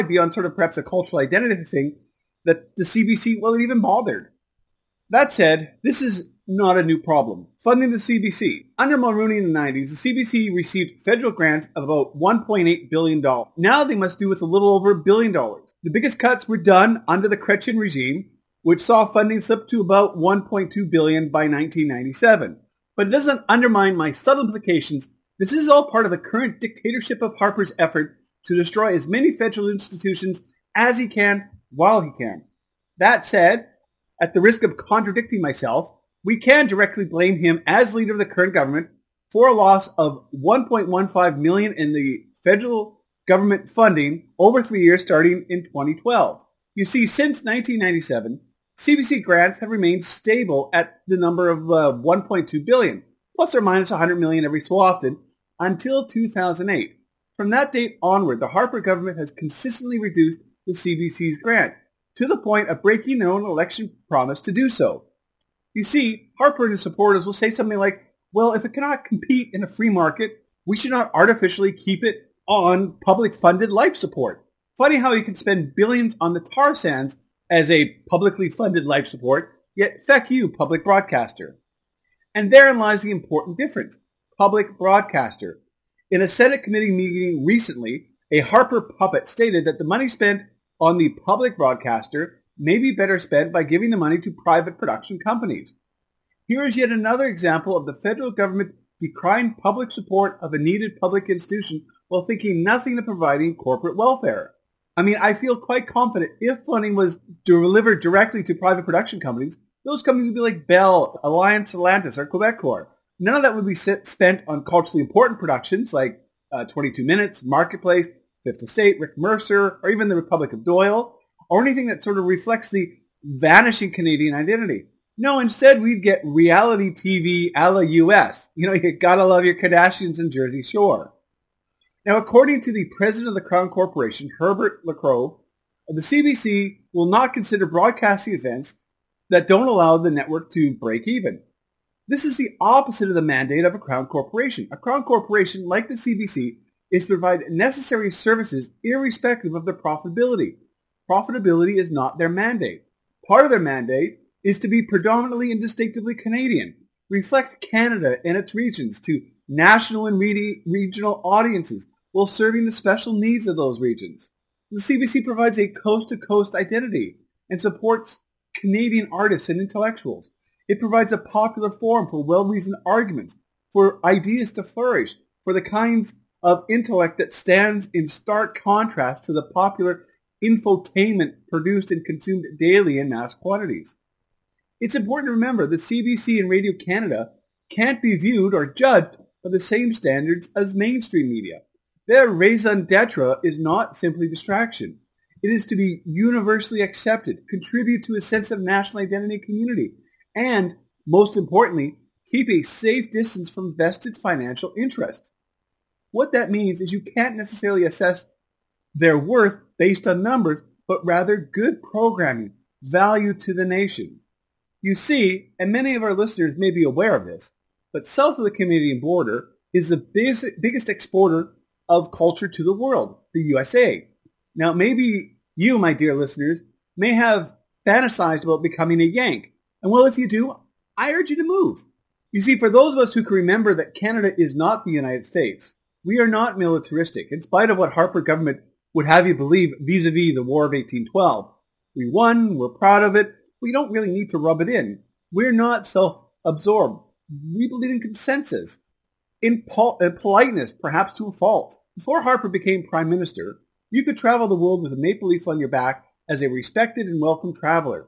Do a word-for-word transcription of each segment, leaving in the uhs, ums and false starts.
beyond sort of perhaps a cultural identity thing that the C B C wasn't even bothered. That said, this is not a new problem. Funding the C B C. Under Mulroney in the nineties, the C B C received federal grants of about one point eight billion dollars. Now they must do with a little over a billion dollars. The biggest cuts were done under the Chrétien regime, which saw funding slip to about one point two billion dollars by nineteen ninety-seven. But it doesn't undermine my subtle implications. This is all part of the current dictatorship of Harper's effort to destroy as many federal institutions as he can while he can. That said, at the risk of contradicting myself, we can directly blame him as leader of the current government for a loss of one point one five million dollars in the federal government funding over three years starting in twenty twelve. You see, since nineteen ninety-seven, C B C grants have remained stable at the number of uh, one point two billion dollars, plus or minus one hundred million dollars every so often, until two thousand eight. From that date onward, the Harper government has consistently reduced the C B C's grant, to the point of breaking their own election promise to do so. You see, Harper and his supporters will say something like, well, if it cannot compete in a free market, we should not artificially keep it on public-funded life support. Funny how you can spend billions on the tar sands as a publicly funded life support, yet feck you, public broadcaster. And therein lies the important difference. Public broadcaster. In a Senate committee meeting recently, a Harper puppet stated that the money spent on the public broadcaster may be better spent by giving the money to private production companies. Here is yet another example of the federal government decrying public support of a needed public institution while thinking nothing of providing corporate welfare. I mean, I feel quite confident if funding was delivered directly to private production companies, those companies would be like Bell, Alliance Atlantis, or Quebecor. None of that would be spent on culturally important productions like uh, twenty-two minutes, Marketplace, Fifth Estate, Rick Mercer, or even the Republic of Doyle, or anything that sort of reflects the vanishing Canadian identity. No, instead we'd get reality T V a la U S. You know, you gotta love your Kardashians and Jersey Shore. Now, according to the president of the Crown Corporation, Herbert Lacroix, the C B C will not consider broadcasting events that don't allow the network to break even. This is the opposite of the mandate of a Crown Corporation. A Crown Corporation, like the C B C, is to provide necessary services irrespective of their profitability. Profitability is not their mandate. Part of their mandate is to be predominantly and distinctively Canadian, reflect Canada and its regions to national and re- regional audiences while serving the special needs of those regions. The C B C provides a coast-to-coast identity and supports Canadian artists and intellectuals. It provides a popular forum for well-reasoned arguments, for ideas to flourish, for the kinds of intellect that stands in stark contrast to the popular infotainment produced and consumed daily in mass quantities. It's important to remember the C B C and Radio Canada can't be viewed or judged by the same standards as mainstream media. Their raison d'etre is not simply distraction. It is to be universally accepted, contribute to a sense of national identity and community, and, most importantly, keep a safe distance from vested financial interests. What that means is you can't necessarily assess their worth based on numbers, but rather good programming, value to the nation. You see, and many of our listeners may be aware of this, but south of the Canadian border is the biggest, biggest exporter of culture to the world, the U S A. Now, maybe you, my dear listeners, may have fantasized about becoming a Yank. And well, if you do, I urge you to move. You see, for those of us who can remember that Canada is not the United States, we are not militaristic, in spite of what Harper government would have you believe vis-a-vis the War of eighteen twelve. We won, we're proud of it, we don't really need to rub it in. We're not self-absorbed. We believe in consensus, in pol- uh, politeness, perhaps to a fault. Before Harper became Prime Minister, you could travel the world with a maple leaf on your back as a respected and welcome traveler.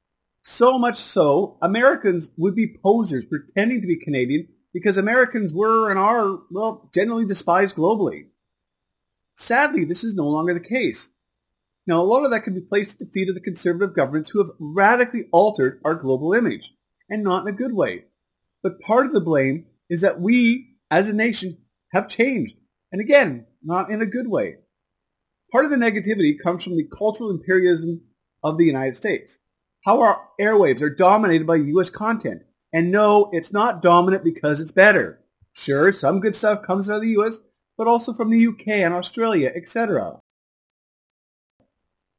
So much so, Americans would be posers pretending to be Canadian because Americans were and are, well, generally despised globally. Sadly, this is no longer the case. Now, a lot of that can be placed at the feet of the conservative governments who have radically altered our global image, and not in a good way. But part of the blame is that we, as a nation, have changed, and again, not in a good way. Part of the negativity comes from the cultural imperialism of the United States. How our airwaves are dominated by U S content. And no, it's not dominant because it's better. Sure, some good stuff comes out of the U S, but also from the U K and Australia, et cetera.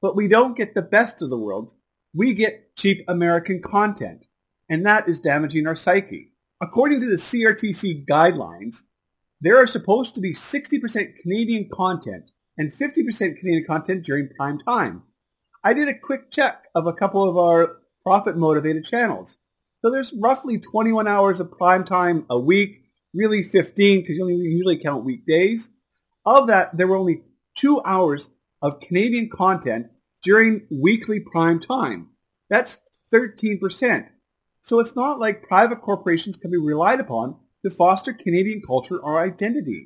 But we don't get the best of the world. We get cheap American content, and that is damaging our psyche. According to the C R T C guidelines, there are supposed to be sixty percent Canadian content and fifty percent Canadian content during prime time. I did a quick check of a couple of our profit-motivated channels. So there's roughly twenty-one hours of prime time a week, really fifteen because you only usually count weekdays. Of that, there were only two hours of Canadian content during weekly prime time. That's thirteen percent. So it's not like private corporations can be relied upon to foster Canadian culture or identity.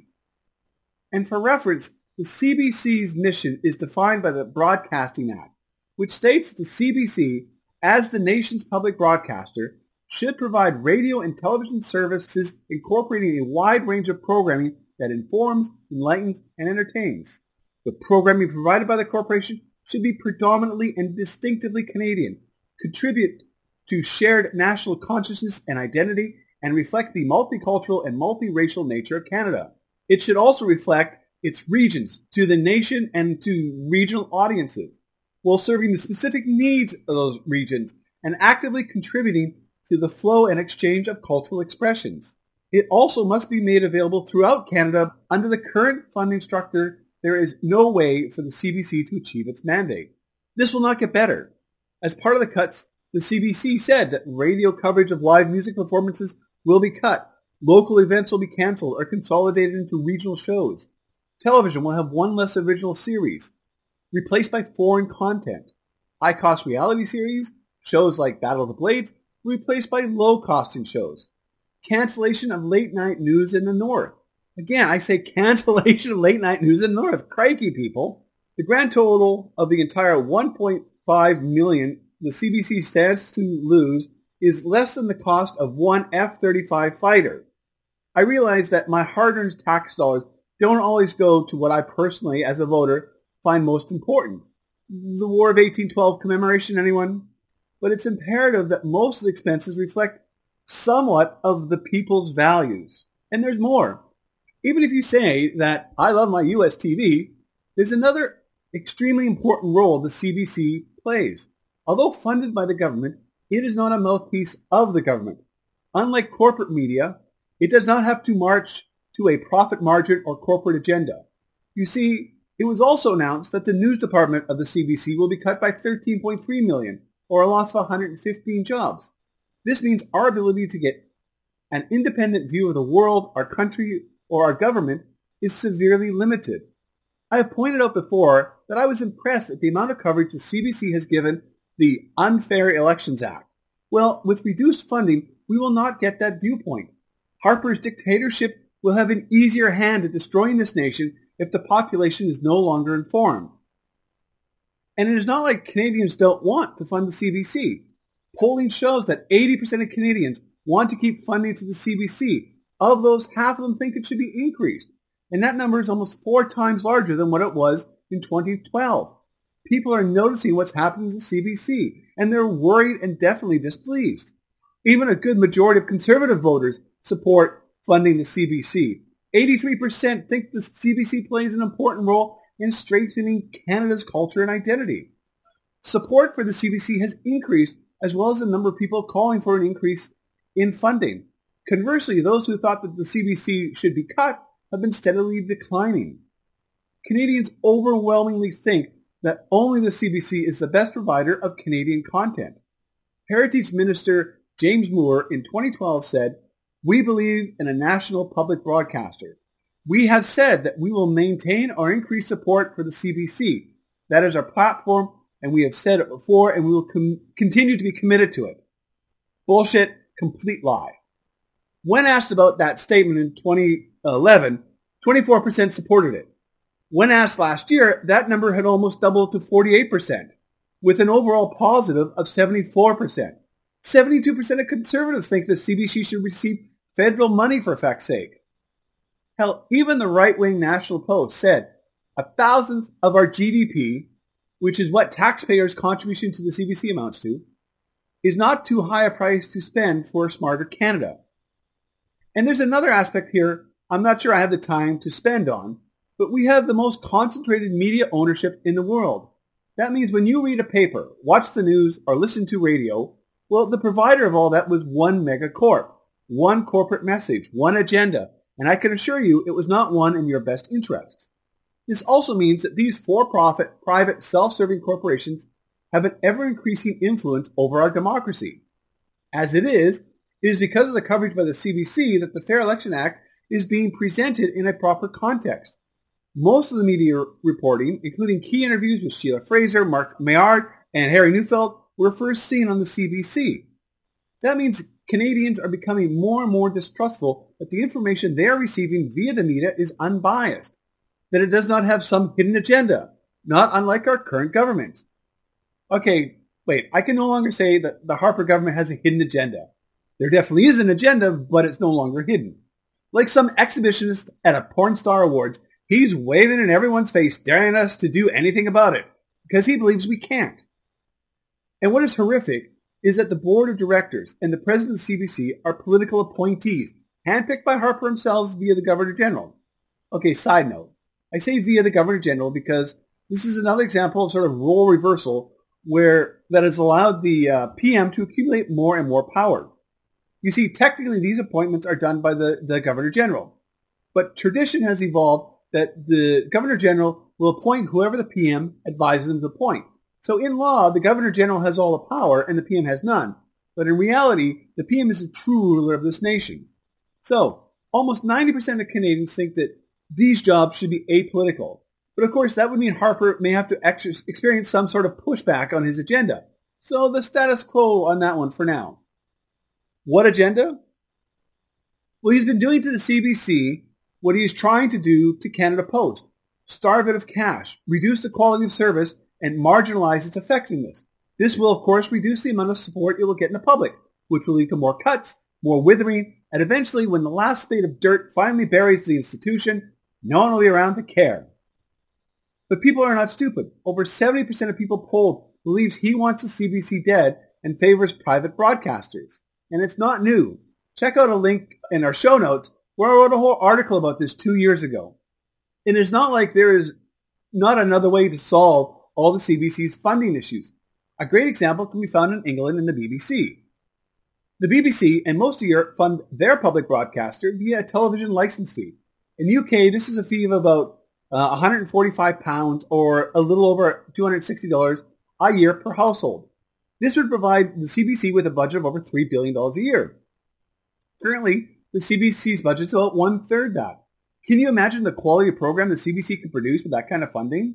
And for reference, the C B C's mission is defined by the Broadcasting Act, which states that the C B C, as the nation's public broadcaster, should provide radio and television services incorporating a wide range of programming that informs, enlightens, and entertains. The programming provided by the corporation should be predominantly and distinctively Canadian, contribute to shared national consciousness and identity, and reflect the multicultural and multiracial nature of Canada. It should also reflect its regions to the nation and to regional audiences, while serving the specific needs of those regions and actively contributing to the flow and exchange of cultural expressions. It also must be made available throughout Canada. Under the current funding structure, there is no way for the C B C to achieve its mandate. This will not get better. As part of the cuts, the C B C said that radio coverage of live music performances will be cut, local events will be cancelled or consolidated into regional shows. Television will have one less original series, replaced by foreign content. High-cost reality series, shows like Battle of the Blades, replaced by low-costing shows. Cancellation of late-night news in the North. Again, I say cancellation of late-night news in the North. Crikey, people. The grand total of the entire one point five million dollars the C B C stands to lose is less than the cost of one F thirty-five fighter. I realize that my hard-earned tax dollars don't always go to what I personally, as a voter, find most important. The War of eighteen twelve commemoration, anyone? But it's imperative that most of the expenses reflect somewhat of the people's values. And there's more. Even if you say that I love my U S T V, there's another extremely important role the C B C plays. Although funded by the government, it is not a mouthpiece of the government. Unlike corporate media, it does not have to march to a profit margin or corporate agenda. You see, it was also announced that the news department of the C B C will be cut by thirteen point three million dollars, or a loss of one hundred fifteen jobs. This means our ability to get an independent view of the world, our country, or our government is severely limited. I have pointed out before that I was impressed at the amount of coverage the C B C has given the Unfair Elections Act. Well, with reduced funding, we will not get that viewpoint. Harper's dictatorship will have an easier hand at destroying this nation if the population is no longer informed. And it is not like Canadians don't want to fund the C B C. Polling shows that eighty percent of Canadians want to keep funding to the C B C. Of those, half of them think it should be increased. And that number is almost four times larger than what it was in twenty twelve. People are noticing what's happening to the C B C, and they're worried and definitely displeased. Even a good majority of conservative voters support funding the C B C. eighty-three percent think the C B C plays an important role in strengthening Canada's culture and identity. Support for the C B C has increased, as well as the number of people calling for an increase in funding. Conversely, those who thought that the C B C should be cut have been steadily declining. Canadians overwhelmingly think that only the C B C is the best provider of Canadian content. Heritage Minister James Moore in twenty twelve said, "We believe in a national public broadcaster. We have said that we will maintain or increase support for the C B C. That is our platform, and we have said it before, and we will com- continue to be committed to it." Bullshit, complete lie. When asked about that statement in twenty eleven, twenty-four percent supported it. When asked last year, that number had almost doubled to forty-eight percent, with an overall positive of seventy-four percent. seventy-two percent of conservatives think the C B C should receive federal money for effect's sake. Hell, even the right-wing National Post said a thousandth of our G D P, which is what taxpayers' contribution to the C B C amounts to, is not too high a price to spend for a smarter Canada. And there's another aspect here I'm not sure I have the time to spend on, but we have the most concentrated media ownership in the world. That means when you read a paper, watch the news, or listen to radio, well, the provider of all that was one megacorp, one corporate message, one agenda, and I can assure you it was not one in your best interests. This also means that these for-profit, private, self-serving corporations have an ever-increasing influence over our democracy. As it is, it is because of the coverage by the C B C that the Fair Election Act is being presented in a proper context. Most of the media reporting, including key interviews with Sheila Fraser, Mark Maillard, and Harry Neufeld, were first seen on the C B C. That means Canadians are becoming more and more distrustful that the information they are receiving via the media is unbiased, that it does not have some hidden agenda, not unlike our current government. Okay, wait, I can no longer say that the Harper government has a hidden agenda. There definitely is an agenda, but it's no longer hidden. Like some exhibitionist at a porn star awards, he's waving in everyone's face, daring us to do anything about it, because he believes we can't. And what is horrific is that the board of directors and the president of the C B C are political appointees, handpicked by Harper himself via the Governor General. Okay, side note. I say via the Governor General because this is another example of sort of role reversal where that has allowed the uh, P M to accumulate more and more power. You see, technically these appointments are done by the, the Governor General, but tradition has evolved that the Governor General will appoint whoever the P M advises them to appoint. So in law, the Governor General has all the power and the P M has none. But in reality, the P M is the true ruler of this nation. So almost ninety percent of Canadians think that these jobs should be apolitical. But of course, that would mean Harper may have to ex- experience some sort of pushback on his agenda. So the status quo on that one for now. What agenda? Well, he's been doing to the C B C what he is trying to do to Canada Post. Starve it of cash, reduce the quality of service, and marginalize its effectiveness. This will, of course, reduce the amount of support it will get in the public, which will lead to more cuts, more withering, and eventually, when the last spade of dirt finally buries the institution, no one will be around to care. But people are not stupid. Over seventy percent of people polled believes he wants the C B C dead and favors private broadcasters. And it's not new. Check out a link in our show notes where I wrote a whole article about this two years ago. It is not like there is not another way to solve all the C B C's funding issues. A great example can be found in England in the B B C. The B B C and most of Europe fund their public broadcaster via a television license fee. In the U K, this is a fee of about uh, one hundred forty-five pounds or a little over two hundred sixty dollars a year per household. This would provide the C B C with a budget of over three billion dollars a year. Currently, the C B C's budget is about one-third that. Can you imagine the quality of program the C B C could produce with that kind of funding?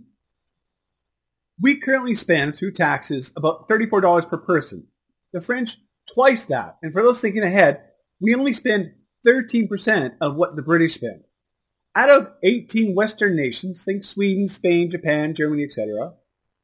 We currently spend, through taxes, about thirty-four dollars per person. The French, twice that. And for those thinking ahead, we only spend thirteen percent of what the British spend. Out of eighteen Western nations, think Sweden, Spain, Japan, Germany, et cetera,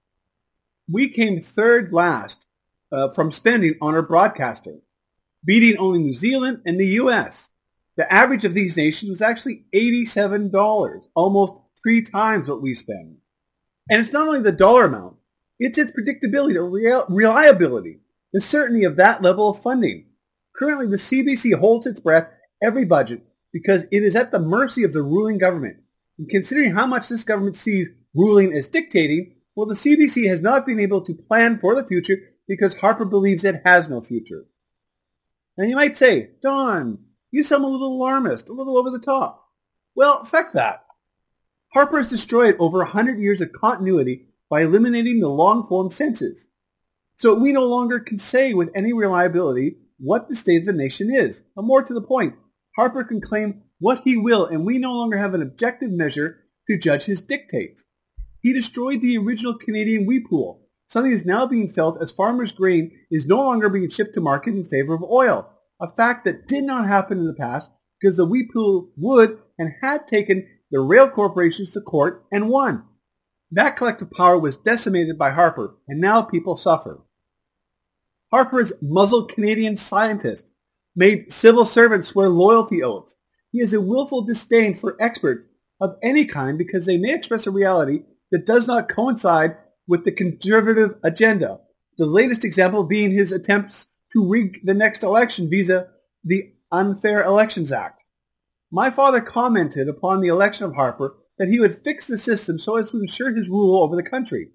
we came third last uh, from spending on our broadcaster, beating only New Zealand and the U S. The average of these nations was actually eighty-seven dollars, almost three times what we spend. And it's not only the dollar amount, it's its predictability or real, reliability, the certainty of that level of funding. Currently, the C B C holds its breath every budget because it is at the mercy of the ruling government. And considering how much this government sees ruling as dictating, well, the C B C has not been able to plan for the future because Harper believes it has no future. And you might say, Don, you sound a little alarmist, a little over the top. Well, feck that. Harper has destroyed over one hundred years of continuity by eliminating the long-form senses. So we no longer can say with any reliability what the state of the nation is. But more to the point, Harper can claim what he will, and we no longer have an objective measure to judge his dictates. He destroyed the original Canadian wheat pool, something that is now being felt as farmers' grain is no longer being shipped to market in favor of oil, a fact that did not happen in the past because the wheat pool would and had taken the rail corporations to court and won. That collective power was decimated by Harper, and now people suffer. Harper has muzzled Canadian scientists, made civil servants swear loyalty oaths. He has a willful disdain for experts of any kind because they may express a reality that does not coincide with the conservative agenda. The latest example being his attempts to rig the next election via the Unfair Elections Act. My father commented upon the election of Harper that he would fix the system so as to ensure his rule over the country.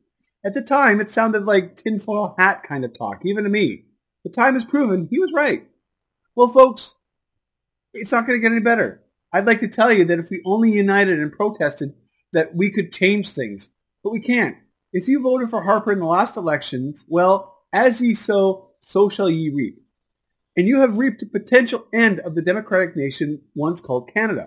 At the time, it sounded like tinfoil hat kind of talk, even to me. The time has proven he was right. Well, folks, it's not going to get any better. I'd like to tell you that if we only united and protested, that we could change things. But we can't. If you voted for Harper in the last elections, well, as ye sow, so shall ye reap. And you have reaped the potential end of the democratic nation once called Canada.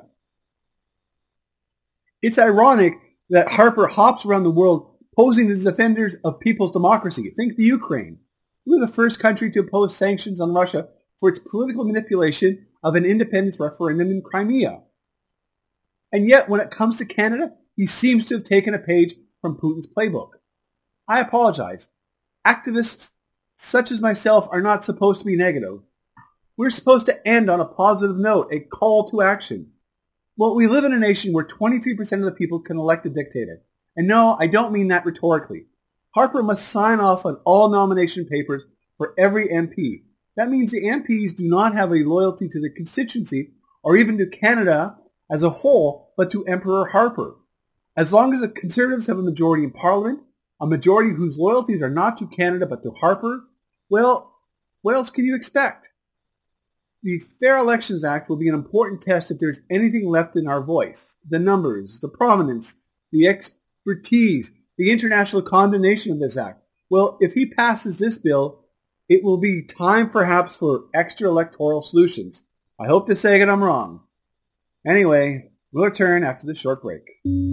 It's ironic that Harper hops around the world posing as defenders of people's democracy. Think the Ukraine. We were the first country to impose sanctions on Russia for its political manipulation of an independence referendum in Crimea. And yet, when it comes to Canada, he seems to have taken a page from Putin's playbook. I apologize. Activists such as myself are not supposed to be negative. We're supposed to end on a positive note, a call to action. Well, we live in a nation where twenty-three percent of the people can elect a dictator. And no, I don't mean that rhetorically. Harper must sign off on all nomination papers for every M P. That means the M Ps do not have a loyalty to the constituency or even to Canada as a whole, but to Emperor Harper. As long as the Conservatives have a majority in Parliament, a majority whose loyalties are not to Canada but to Harper, well, what else can you expect? The Fair Elections Act will be an important test if there's anything left in our voice. The numbers, the prominence, the expertise, the international condemnation of this act. Well, if he passes this bill, it will be time perhaps for extra electoral solutions. I hope to say that I'm wrong. Anyway, we'll return after the short break.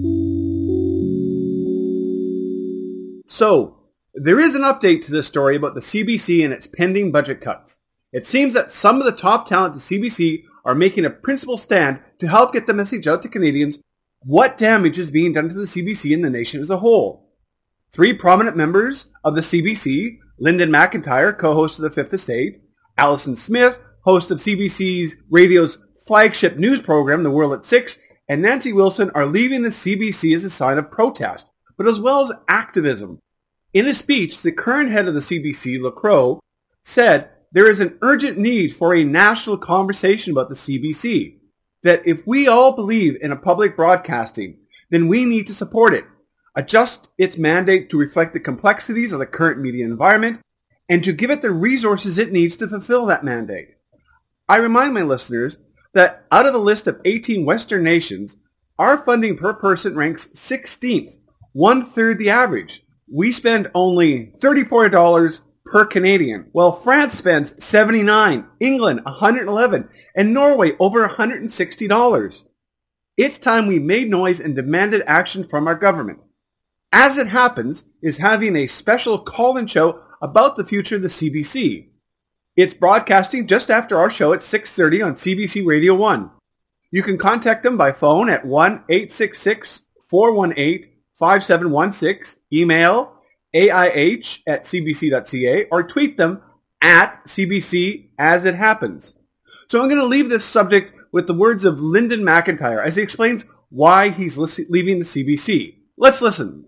So, there is an update to this story about the C B C and its pending budget cuts. It seems that some of the top talent at the C B C are making a principled stand to help get the message out to Canadians what damage is being done to the C B C and the nation as a whole. Three prominent members of the C B C, Lyndon McIntyre, co-host of The Fifth Estate, Alison Smith, host of C B C's radio's flagship news program, The World at Six, and Nancy Wilson are leaving the C B C as a sign of protest, but as well as activism. In a speech, the current head of the C B C, Lacroix, said there is an urgent need for a national conversation about the C B C, that if we all believe in a public broadcasting, then we need to support it, adjust its mandate to reflect the complexities of the current media environment, and to give it the resources it needs to fulfill that mandate. I remind my listeners that out of a list of eighteen Western nations, our funding per person ranks sixteenth, one-third the average. We spend only thirty-four dollars per Canadian, while France spends seventy-nine dollars, England one hundred eleven dollars, and Norway over one hundred sixty dollars. It's time we made noise and demanded action from our government. As it happens, is having a special call-in show about the future of the C B C. It's broadcasting just after our show at six thirty on C B C Radio one. You can contact them by phone at one eight six six, four one eight, five seven one six, email A I H at c b c dot c a, or tweet them at C B C as it happens. So I'm going to leave this subject with the words of Lyndon McIntyre as he explains why he's leaving the C B C. Let's listen.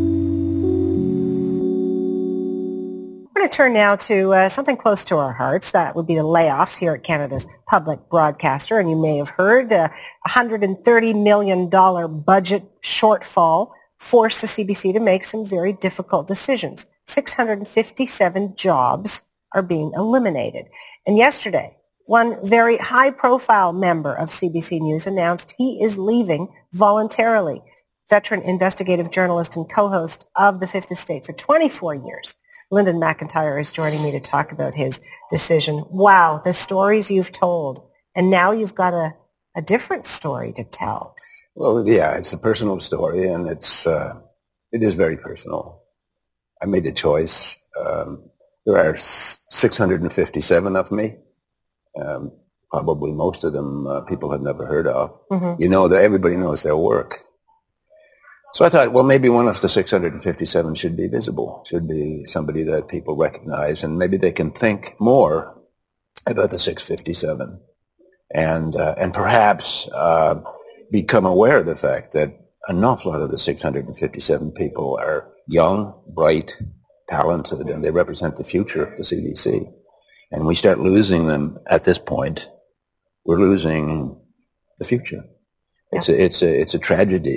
We're going to turn now to uh, something close to our hearts. That would be the layoffs here at Canada's public broadcaster. And you may have heard a one hundred thirty million dollars budget shortfall forced the C B C to make some very difficult decisions. six hundred fifty-seven jobs are being eliminated. And yesterday, one very high-profile member of C B C News announced he is leaving voluntarily. Veteran investigative journalist and co-host of The Fifth Estate for twenty-four years, Lyndon McIntyre is joining me to talk about his decision. Wow, the stories you've told. And now you've got a, a different story to tell. Well, yeah, it's a personal story, and it's uh, it is very personal. I made a choice. Um, there are six hundred fifty-seven of me. Um, probably most of them uh, people have never heard of. Mm-hmm. You know that everybody knows their work. So I thought, well, maybe one of the six hundred fifty-seven should be visible, should be somebody that people recognize, and maybe they can think more about the six hundred fifty-seven, and uh, and perhaps uh, become aware of the fact that an awful lot of the six hundred fifty-seven people are young, bright, talented, and they represent the future of the C B C. And we start losing them at this point, we're losing the future. It's yeah. a, it's a it's a tragedy.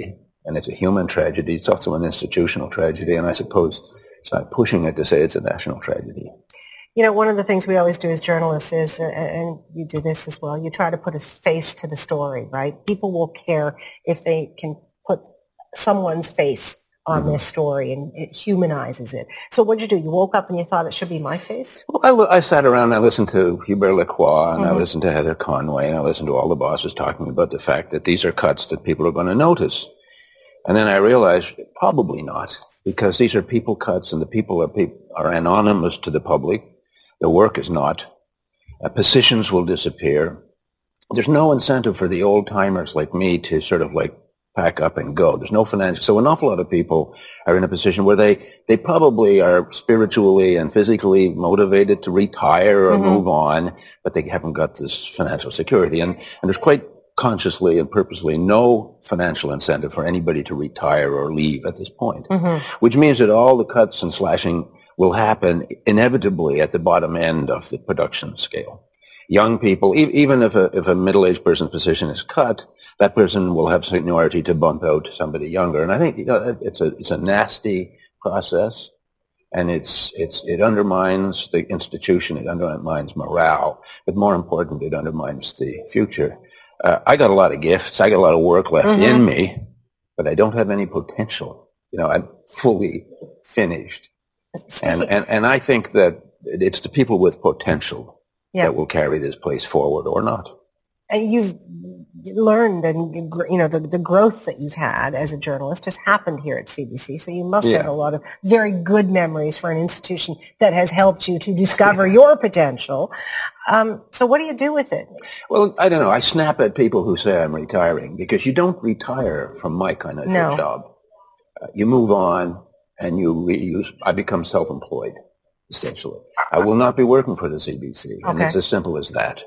And it's a human tragedy. It's also an institutional tragedy. And I suppose it's not pushing it to say it's a national tragedy. You know, one of the things we always do as journalists is, uh, and you do this as well, you try to put a face to the story, right? People will care if they can put someone's face on mm-hmm. this story, and it humanizes it. So what did you do? You woke up and you thought it should be my face? Well, I, I sat around and I listened to Hubert Lacroix, and mm-hmm. I listened to Heather Conway, and I listened to all the bosses talking about the fact that these are cuts that people are going to notice. And then I realized probably not, because these are people cuts, and the people are, people are anonymous to the public. The work is not. Uh, positions will disappear. There's no incentive for the old-timers like me to sort of like pack up and go. There's no financial. So an awful lot of people are in a position where they, they probably are spiritually and physically motivated to retire or mm-hmm. move on, but they haven't got this financial security. And, and there's quite consciously and purposely no financial incentive for anybody to retire or leave at this point, mm-hmm. which means that all the cuts and slashing will happen inevitably at the bottom end of the production scale. Young people, e- even if a, if a middle-aged person's position is cut, that person will have seniority to bump out somebody younger. And I think you know, it's a it's a nasty process, and it's it's it undermines the institution, it undermines morale, but more important, it undermines the future. Uh, I got a lot of gifts, I got a lot of work left mm-hmm. in me, but I don't have any potential. You know, I'm fully finished. And, and and I think that it's the people with potential yeah. that will carry this place forward or not. And you've learned, and you know the, the growth that you've had as a journalist has happened here at C B C. So you must yeah. have a lot of very good memories for an institution that has helped you to discover yeah. your potential. Um, so what do you do with it? Well, I don't know. I snap at people who say I'm retiring, because you don't retire from my kind of no. job. Uh, you move on. And you reuse, I become self-employed, essentially. I will not be working for the C B C, and okay. it's as simple as that.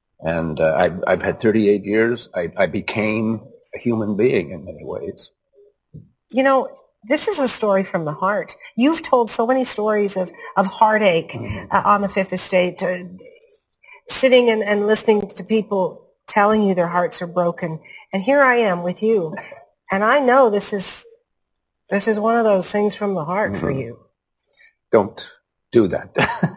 And uh, I've, I've had thirty-eight years. I, I became a human being in many ways. You know, this is a story from the heart. You've told so many stories of, of heartache mm-hmm. uh, on the Fifth Estate, uh, sitting and, and listening to people telling you their hearts are broken. And here I am with you. And I know this is... This is one of those things from the heart mm-hmm. for you. Don't do that.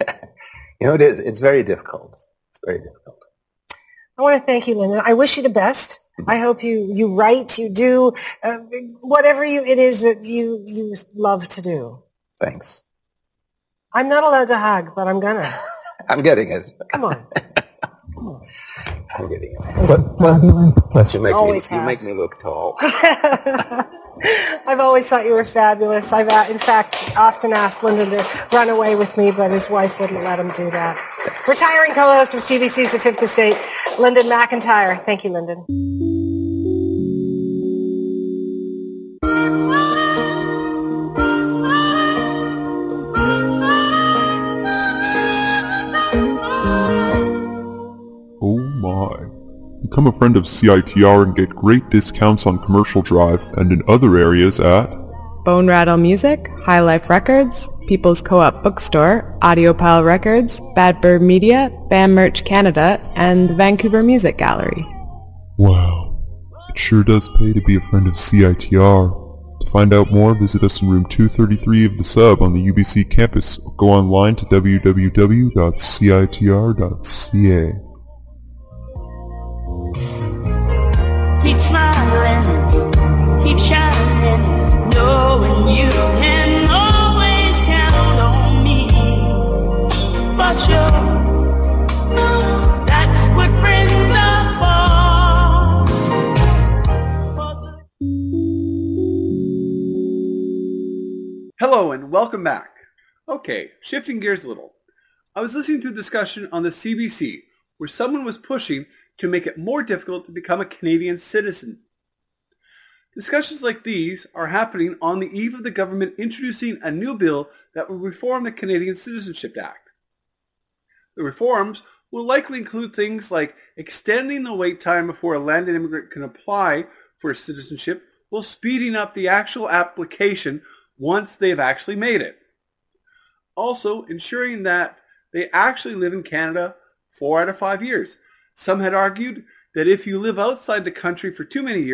You know, it is, it's very difficult. It's very difficult. I want to thank you, Lyndon. I wish you the best. Mm-hmm. I hope you, you write, you do, uh, whatever you, it is that you, you love to do. Thanks. I'm not allowed to hug, but I'm gonna. I'm getting it. Come on. Come on. I'm getting it. But, well, plus you make, me, Always you have. make me look tall. I've always thought you were fabulous. I've, uh, in fact, often asked Lyndon to run away with me, but his wife wouldn't let him do that. Yes. Retiring co-host of C B C's The Fifth Estate, Lyndon McIntyre. Thank you, Lyndon. Oh my. Become a friend of C I T R and get great discounts on Commercial Drive and in other areas at Bone Rattle Music, High Life Records, People's Co-op Bookstore, Audiopile Records, Bad Bird Media, Bam Merch Canada, and the Vancouver Music Gallery. Wow. It sure does pay to be a friend of C I T R. To find out more, visit us in room two thirty-three of the Sub on the U B C campus or go online to w w w dot c i t r dot c a. Keep smiling, keep shining, knowing you can always count on me. For sure, that's what friends are for. Hello and welcome back. Okay, shifting gears a little. I was listening to a discussion on the C B C where someone was pushing to make it more difficult to become a Canadian citizen. Discussions like these are happening on the eve of the government introducing a new bill that will reform the Canadian Citizenship Act. The reforms will likely include things like extending the wait time before a landed immigrant can apply for citizenship while speeding up the actual application once they've actually made it. Also, ensuring that they actually live in Canada four out of five years. Some had argued that if you live outside the country for too many years,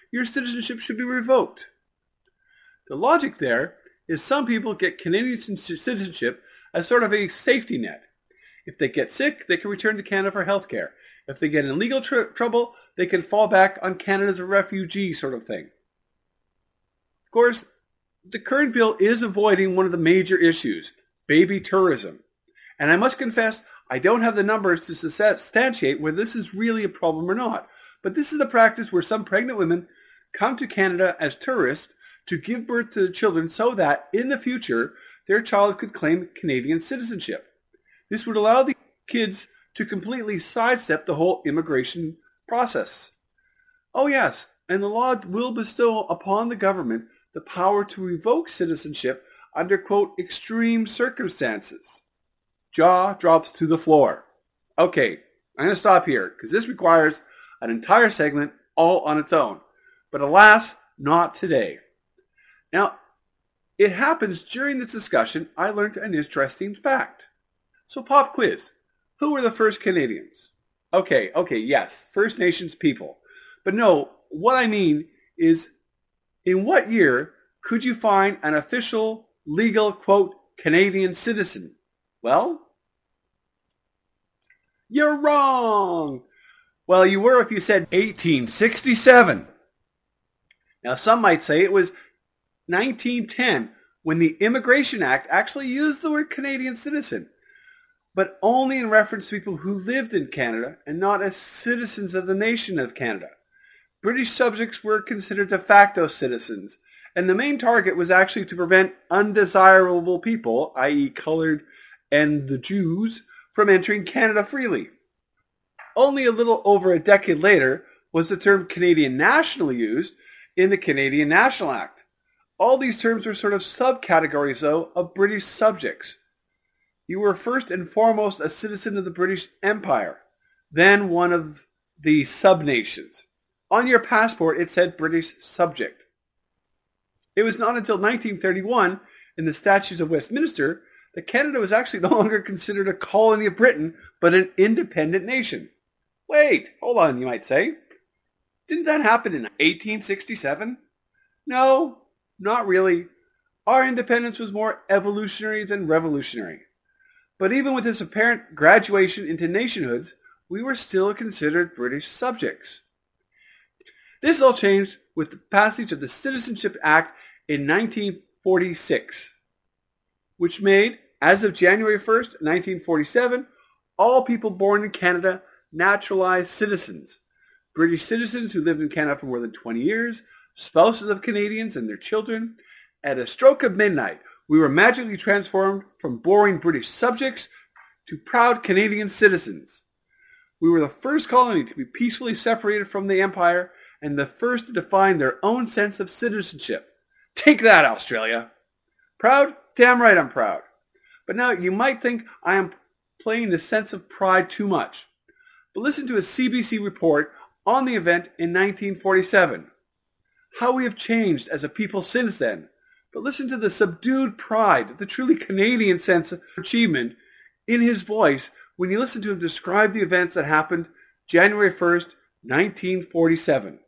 your citizenship should be revoked. The logic there is some people get Canadian citizenship as sort of a safety net. If they get sick, they can return to Canada for health care. If they get in legal tr- trouble, they can fall back on Canada as a refugee sort of thing. Of course, the current bill is avoiding one of the major issues, baby tourism. And I must confess, I don't have the numbers to substantiate whether this is really a problem or not. But this is the practice where some pregnant women come to Canada as tourists to give birth to children so that, in the future, their child could claim Canadian citizenship. This would allow the kids to completely sidestep the whole immigration process. Oh yes, and the law will bestow upon the government the power to revoke citizenship under, quote, extreme circumstances. Jaw drops to the floor. Okay, I'm going to stop here because this requires an entire segment all on its own. But alas, not today. Now, it happens during this discussion I learned an interesting fact. So pop quiz. Who were the first Canadians? Okay, okay, yes, First Nations people. But no, what I mean is, in what year could you find an official, legal, quote, Canadian citizen? Well, you're wrong. Well, you were if you said eighteen sixty-seven. Now, some might say it was nineteen ten when the Immigration Act actually used the word Canadian citizen, but only in reference to people who lived in Canada and not as citizens of the nation of Canada. British subjects were considered de facto citizens, and the main target was actually to prevent undesirable people, that is colored and the Jews, from entering Canada freely. Only a little over a decade later was the term Canadian national used in the Canadian National Act. All these terms were sort of subcategories, though, of British subjects. You were first and foremost a citizen of the British Empire, then one of the sub-nations. On your passport, it said British subject. It was not until nineteen thirty-one, in the Statutes of Westminster, that Canada was actually no longer considered a colony of Britain, but an independent nation. Wait, hold on, you might say. Didn't that happen in eighteen sixty-seven? No, not really. Our independence was more evolutionary than revolutionary. But even with this apparent graduation into nationhoods, we were still considered British subjects. This all changed with the passage of the Citizenship Act in nineteen forty-six, which made, as of January first, nineteen forty-seven, all people born in Canada naturalized citizens. British citizens who lived in Canada for more than twenty years, spouses of Canadians and their children. At a stroke of midnight, we were magically transformed from boring British subjects to proud Canadian citizens. We were the first colony to be peacefully separated from the Empire and the first to define their own sense of citizenship. Take that, Australia! Proud? Damn right I'm proud. But now you might think I am playing the sense of pride too much. But listen to a C B C report on the event in nineteen forty-seven. How we have changed as a people since then. But listen to the subdued pride, the truly Canadian sense of achievement in his voice when you listen to him describe the events that happened January first, nineteen forty-seven.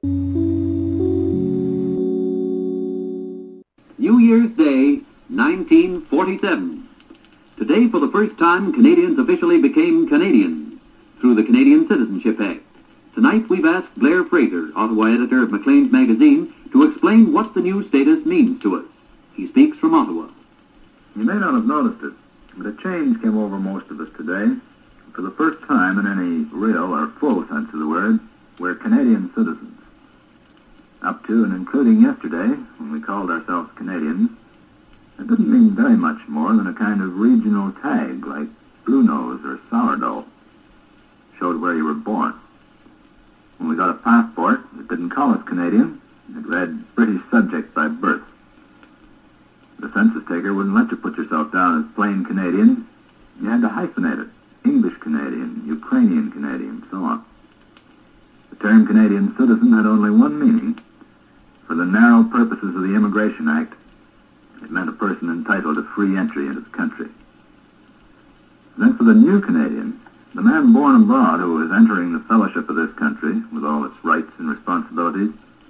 New Year's Day, nineteen forty-seven. Today, for the first time, Canadians officially became Canadians through the Canadian Citizenship Act. Tonight, we've asked Blair Fraser, Ottawa editor of Maclean's magazine, to explain what the new status means to us. He speaks from Ottawa. You may not have noticed it, but a change came over most of us today. For the first time in any real or full sense of the word, we're Canadian citizens. Up to and including yesterday, when we called ourselves Canadians, it didn't mean very much more than a kind of regional tag like Blue Nose or Sourdough. Showed where you were born. When we got a passport, it didn't call us Canadian. It read British subject by birth. The census taker wouldn't let you put yourself down as plain Canadian. You had to hyphenate it. English Canadian, Ukrainian Canadian, so on. The term Canadian citizen had only one meaning. For the narrow purposes of the Immigration Act, it meant a person entitled to free entry into the country. And then for the new Canadian, the man born abroad who was entering the fellowship of this country with all its rights and responsibilities,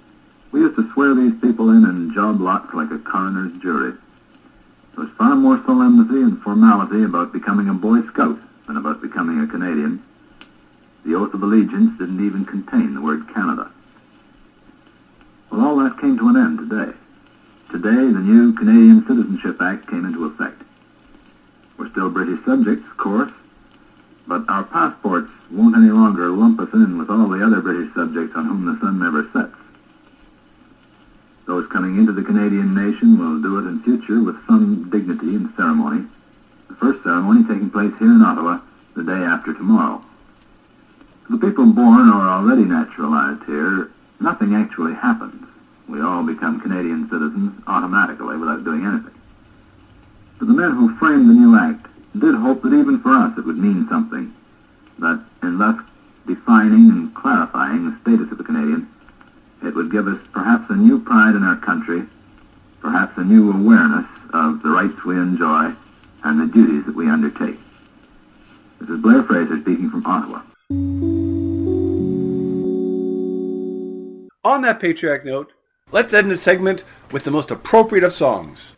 We used to swear these people in in job lots like a coroner's jury. There was far more solemnity and formality about becoming a Boy Scout than about becoming a Canadian. The oath of allegiance didn't even contain the word Canada. Well, all that came to an end today. Today, the new Canadian Citizenship Act came into effect. We're still British subjects, of course, but our passports won't any longer lump us in with all the other British subjects on whom the sun never sets. Those coming into the Canadian nation will do it in future with some dignity and ceremony, the first ceremony taking place here in Ottawa the day after tomorrow. For the people born or already naturalized here, nothing actually happens. We all become Canadian citizens automatically without doing anything. But the men who framed the new act did hope that even for us it would mean something, that in thus defining and clarifying the status of a Canadian, it would give us perhaps a new pride in our country, perhaps a new awareness of the rights we enjoy and the duties that we undertake. This is Blair Fraser speaking from Ottawa. On that patriotic note, let's end the segment with the most appropriate of songs.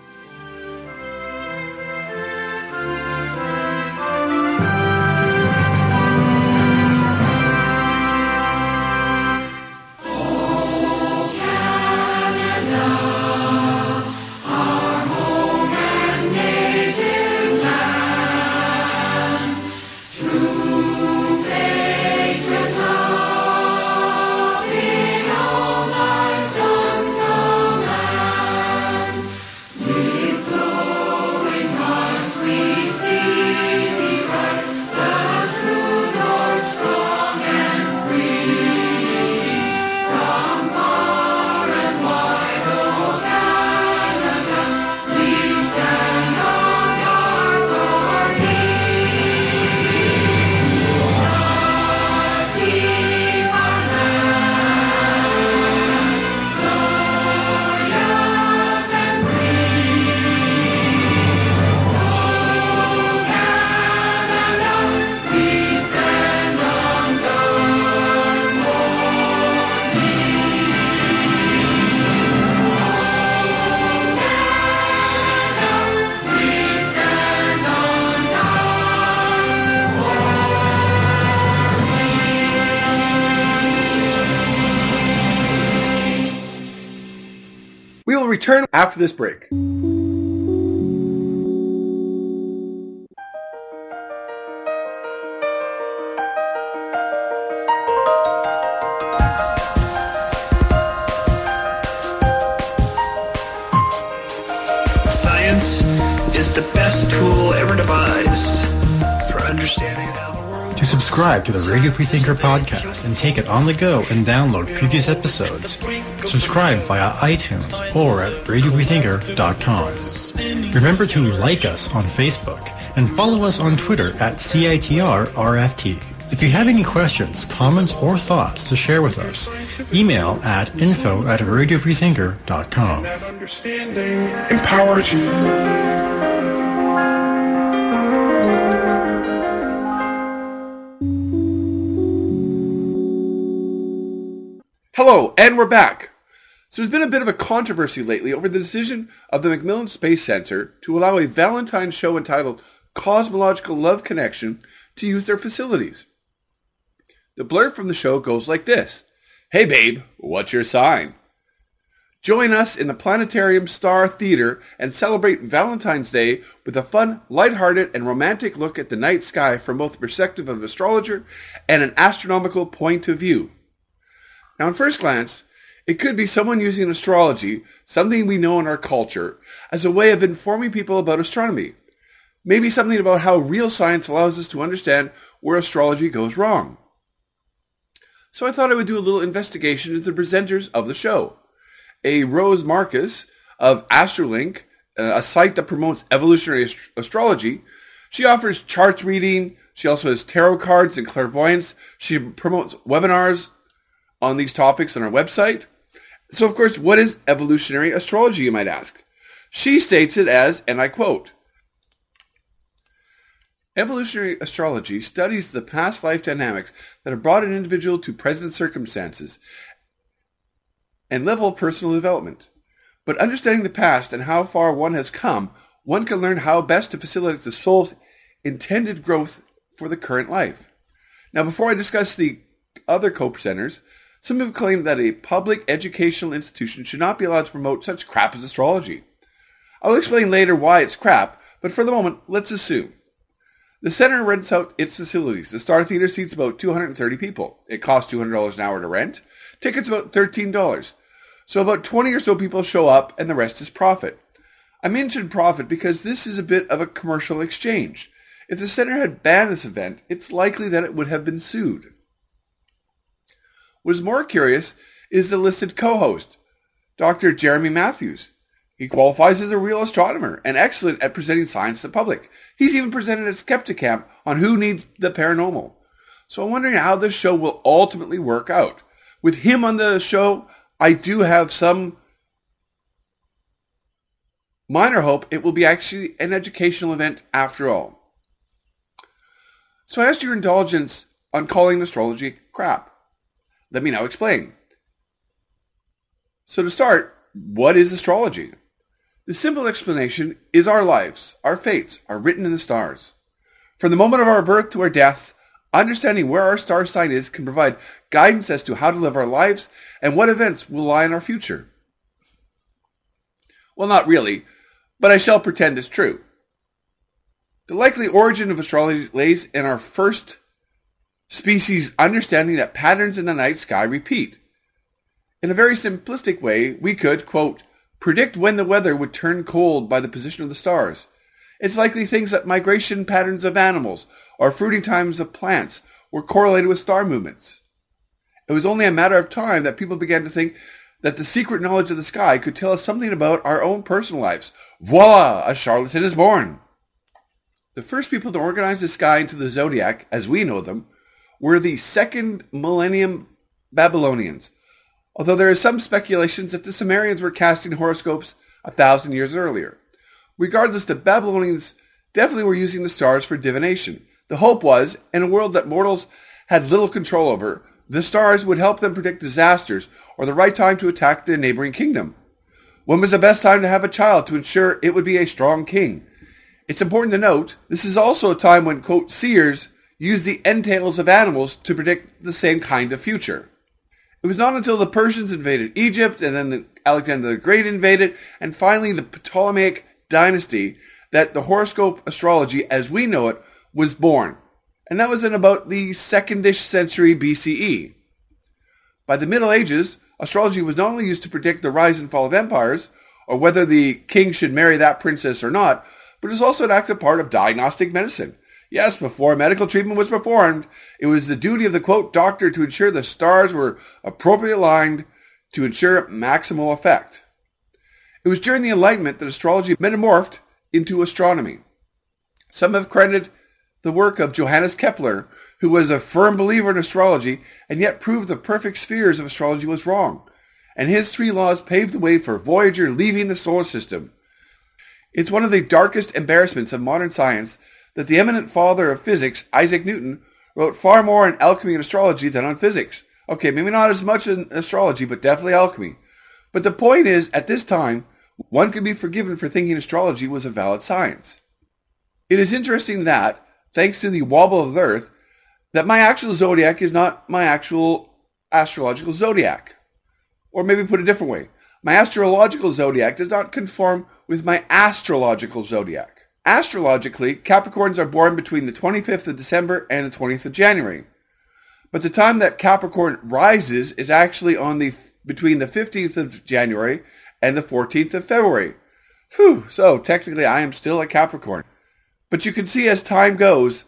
We will return after this break. Science is the best tool ever devised for understanding how the world. To subscribe to the Radio Free Thinker podcast and take it on the go and download previous episodes, subscribe via iTunes or at radio free thinker dot com. Remember to like us on Facebook and follow us on Twitter at C I T R R F T. If you have any questions, comments, or thoughts to share with us, email at info at radio free thinker dot com. That understanding empowers you. Hello, and we're back. So there's been a bit of a controversy lately over the decision of the McMillan Space Center to allow a Valentine's show entitled Cosmological Love Connection to use their facilities. The blurb from the show goes like this. Hey babe, what's your sign? Join us in the Planetarium Star Theater and celebrate Valentine's Day with a fun, lighthearted, and romantic look at the night sky from both the perspective of an astrologer and an astronomical point of view. Now, at first glance, it could be someone using astrology, something we know in our culture, as a way of informing people about astronomy. Maybe something about how real science allows us to understand where astrology goes wrong. So I thought I would do a little investigation into the presenters of the show. A Rose Marcus of Astrolink, a site that promotes evolutionary ast- astrology. She offers charts reading. She also has tarot cards and clairvoyance. She promotes webinars on these topics on our website. So, of course, what is evolutionary astrology, you might ask? She states it as, and I quote, evolutionary astrology studies the past life dynamics that have brought an individual to present circumstances and level of personal development. But understanding the past and how far one has come, one can learn how best to facilitate the soul's intended growth for the current life. Now, before I discuss the other co-presenters, some people claim that a public educational institution should not be allowed to promote such crap as astrology. I will explain later why it's crap, but for the moment, let's assume. The center rents out its facilities. The Star Theater seats about two hundred thirty people. It costs two hundred dollars an hour to rent. Tickets about thirteen dollars. So about twenty or so people show up, and the rest is profit. I mentioned profit because this is a bit of a commercial exchange. If the center had banned this event, it's likely that it would have been sued. What is more curious is the listed co-host, Doctor Jeremy Matthews. He qualifies as a real astronomer and excellent at presenting science to the public. He's even presented at Skepticamp on Who Needs the Paranormal. So I'm wondering how this show will ultimately work out. With him on the show, I do have some minor hope it will be actually an educational event after all. So I asked your indulgence on calling astrology crap. Let me now explain. So to start, what is astrology? The simple explanation is our lives, our fates, are written in the stars. From the moment of our birth to our deaths, understanding where our star sign is can provide guidance as to how to live our lives and what events will lie in our future. Well, not really, but I shall pretend it's true. The likely origin of astrology lays in our first species understanding that patterns in the night sky repeat. In a very simplistic way, we could, quote, predict when the weather would turn cold by the position of the stars. It's likely things that migration patterns of animals or fruiting times of plants were correlated with star movements. It was only a matter of time that people began to think that the secret knowledge of the sky could tell us something about our own personal lives. Voila! A charlatan is born! The first people to organize the sky into the zodiac, as we know them, were the second millennium Babylonians, although there is some speculations that the Sumerians were casting horoscopes a thousand years earlier. Regardless, the Babylonians definitely were using the stars for divination. The hope was, in a world that mortals had little control over, the stars would help them predict disasters or the right time to attack the neighboring kingdom. When was the best time to have a child to ensure it would be a strong king? It's important to note, this is also a time when, quote, seers used the entails of animals to predict the same kind of future. It was not until the Persians invaded Egypt and then the Alexander the Great invaded and finally the Ptolemaic dynasty that the horoscope astrology as we know it was born. And that was in about the second-ish century B C E. By the Middle Ages, astrology was not only used to predict the rise and fall of empires, or whether the king should marry that princess or not, but it was also an active part of diagnostic medicine. Yes, before medical treatment was performed, it was the duty of the, quote, doctor to ensure the stars were appropriately aligned to ensure maximal effect. It was during the Enlightenment that astrology metamorphed into astronomy. Some have credited the work of Johannes Kepler, who was a firm believer in astrology and yet proved the perfect spheres of astrology was wrong. And his three laws paved the way for Voyager leaving the solar system. It's one of the darkest embarrassments of modern science that the eminent father of physics, Isaac Newton, wrote far more on alchemy and astrology than on physics. Okay, maybe not as much in astrology, but definitely alchemy. But the point is, at this time, one could be forgiven for thinking astrology was a valid science. It is interesting that, thanks to the wobble of the Earth, that my actual zodiac is not my actual astrological zodiac. Or maybe put a different way, my astrological zodiac does not conform with my astrological zodiac. Astrologically, Capricorns are born between the twenty-fifth of December and the twentieth of January. But the time that Capricorn rises is actually on the between the fifteenth of January and the fourteenth of February. Whew, so technically I am still a Capricorn. But you can see as time goes,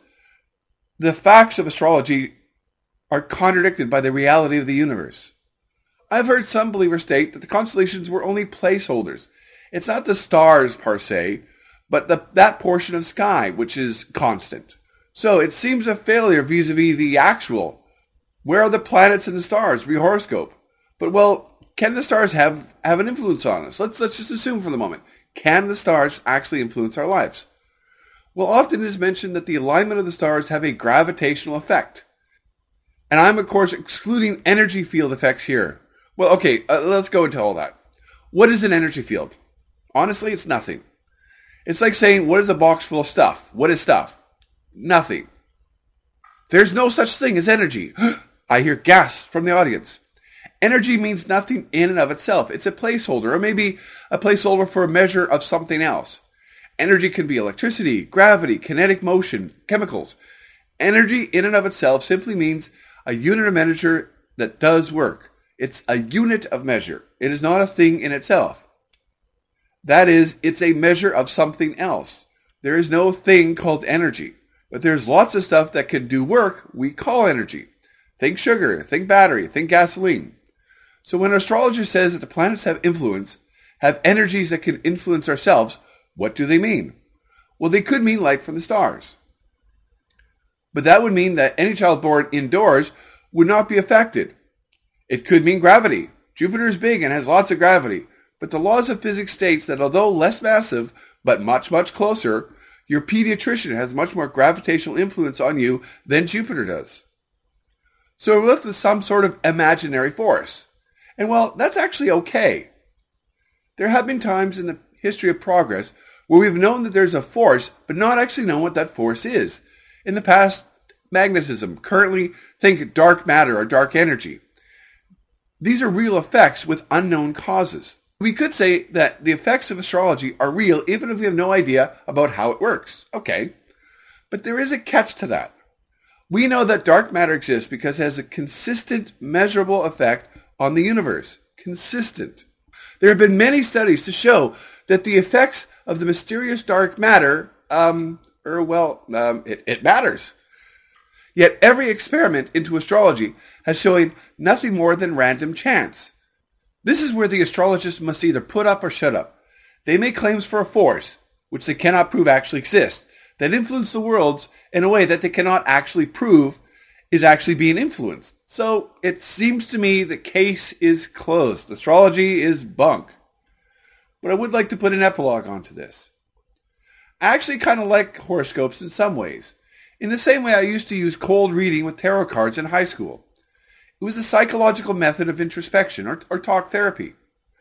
the facts of astrology are contradicted by the reality of the universe. I've heard some believers state that the constellations were only placeholders. It's not the stars per se, but the, that portion of sky which is constant. So it seems a failure vis-a-vis the actual. Where are the planets and the stars? Re-horoscope. But well, can the stars have, have an influence on us? Let's, let's just assume for the moment. Can the stars actually influence our lives? Well, often it is mentioned that the alignment of the stars have a gravitational effect. And I'm, of course, excluding energy field effects here. Well, okay, uh, let's go into all that. What is an energy field? Honestly, it's nothing. It's like saying, what is a box full of stuff? What is stuff? Nothing. There's no such thing as energy. I hear gasps from the audience. Energy means nothing in and of itself. It's a placeholder, or maybe a placeholder for a measure of something else. Energy can be electricity, gravity, kinetic motion, chemicals. Energy in and of itself simply means a unit of measure that does work. It's a unit of measure. It is not a thing in itself. That is, it's a measure of something else. There is no thing called energy, but there's lots of stuff that can do work we call energy. Think sugar, think battery, think gasoline. So when an astrologer says that the planets have influence, have energies that can influence ourselves, what do they mean? Well, they could mean light from the stars. But that would mean that any child born indoors would not be affected. It could mean gravity. Jupiter is big and has lots of gravity. But the laws of physics states that although less massive, but much, much closer, your pediatrician has much more gravitational influence on you than Jupiter does. So we're left with some sort of imaginary force. And well, that's actually okay. There have been times in the history of progress where we've known that there's a force, but not actually known what that force is. In the past, magnetism. Currently, think dark matter or dark energy. These are real effects with unknown causes. We could say that the effects of astrology are real even if we have no idea about how it works. Okay. But there is a catch to that. We know that dark matter exists because it has a consistent, measurable effect on the universe. Consistent. There have been many studies to show that the effects of the mysterious dark matter, um, or well, um, it, it matters. Yet every experiment into astrology has shown nothing more than random chance. This is where the astrologist must either put up or shut up. They make claims for a force, which they cannot prove actually exists, that influence the worlds in a way that they cannot actually prove is actually being influenced. So it seems to me the case is closed. Astrology is bunk. But I would like to put an epilogue onto this. I actually kind of like horoscopes in some ways. In the same way I used to use cold reading with tarot cards in high school. It was a psychological method of introspection or, or talk therapy.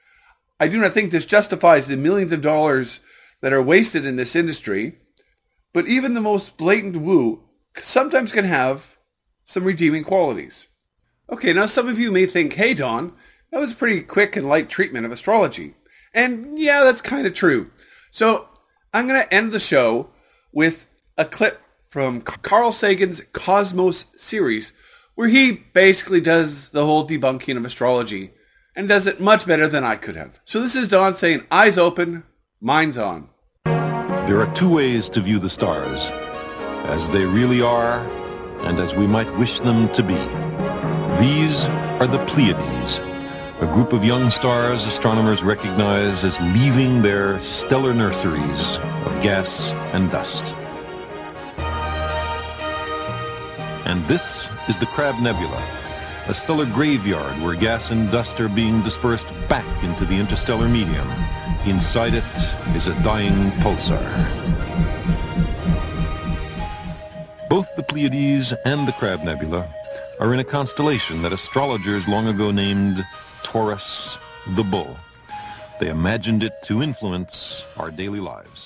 I do not think this justifies the millions of dollars that are wasted in this industry, but even the most blatant woo sometimes can have some redeeming qualities. Okay, now some of you may think, hey Don, that was a pretty quick and light treatment of astrology. And yeah, that's kind of true. So I'm going to end the show with a clip from Carl Sagan's Cosmos series, where he basically does the whole debunking of astrology and does it much better than I could have. So this is Don saying, eyes open, minds on. There are two ways to view the stars, as they really are and as we might wish them to be. These are the Pleiades, a group of young stars astronomers recognize as leaving their stellar nurseries of gas and dust. And this is the Crab Nebula, a stellar graveyard where gas and dust are being dispersed back into the interstellar medium. Inside it is a dying pulsar. Both the Pleiades and the Crab Nebula are in a constellation that astrologers long ago named Taurus the Bull. They imagined it to influence our daily lives.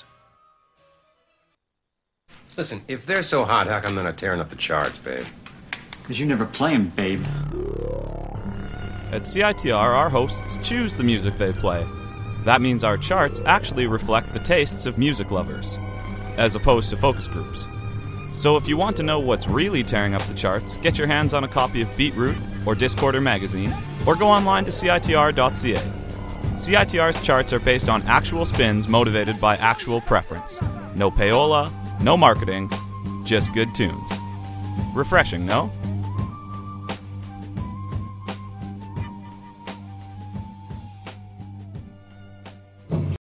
Listen, if they're so hot, how come they're not tearing up the charts, babe? Because you never play them, babe. At C I T R, our hosts choose the music they play. That means our charts actually reflect the tastes of music lovers, as opposed to focus groups. So if you want to know what's really tearing up the charts, get your hands on a copy of Beatroot or Discorder magazine, or go online to C I T R dot C A. C I T R's charts are based on actual spins motivated by actual preference. No payola, no marketing, just good tunes. Refreshing, no?